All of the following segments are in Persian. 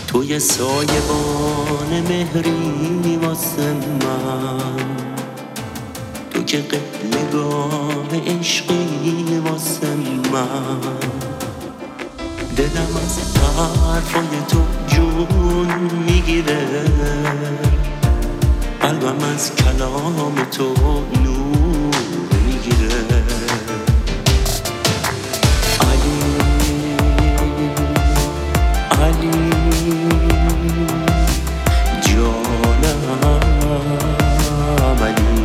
توی سایبان مهری واسه من، تو که قبلگاه عشقی واسه من. دلم از حرفای تو جون میگیره، قلبم از کلام تو نور میگیره. علی علی جانم، علی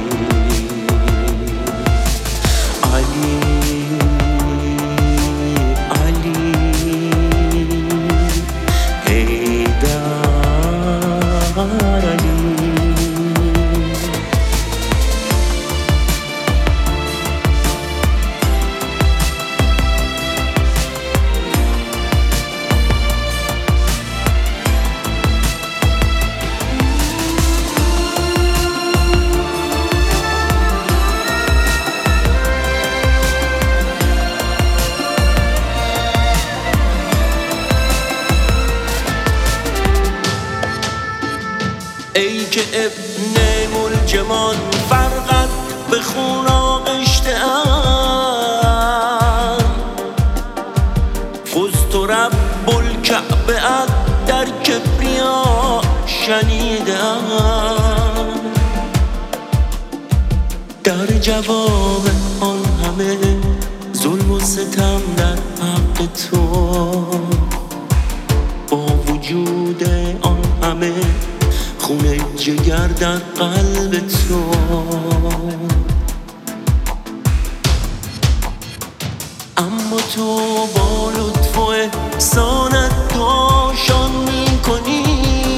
علی علی حیدر علی. ای که ابن ملجمان فرقت به خون آغشته ام، فزت رب الکعبه در کبریا شنیدم. در جواب آن همه ظلم و ستم در حق تو، با وجود آن همه خون جگر در قلب تو، اما تو با لطف و احسانت دعاشان میکنی،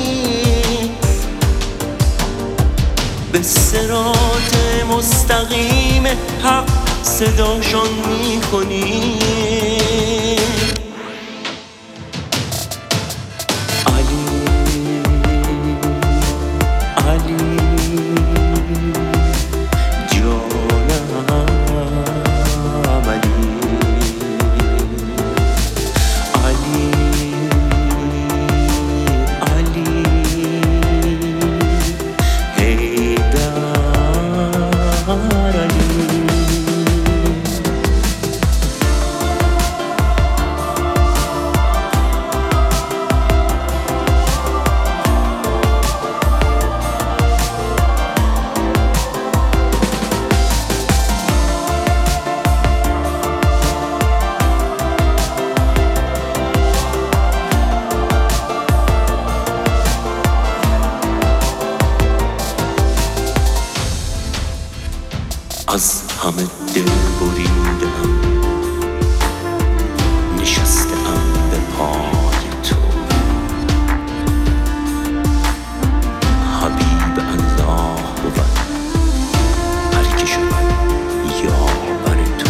به صراط مستقیم حق صداشان میکنی. از همه دل بریدم، نشستم به پای تو. حبیب الله بود هر که شد یاور تو.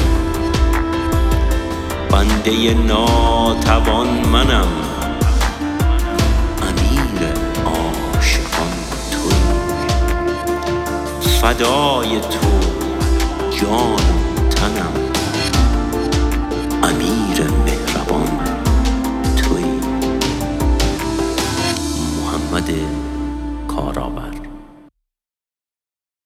بنده ناتوان منم، امیر عاشقان تویی. فدای تو جانم تنم، امیر مهربان تویی. محمد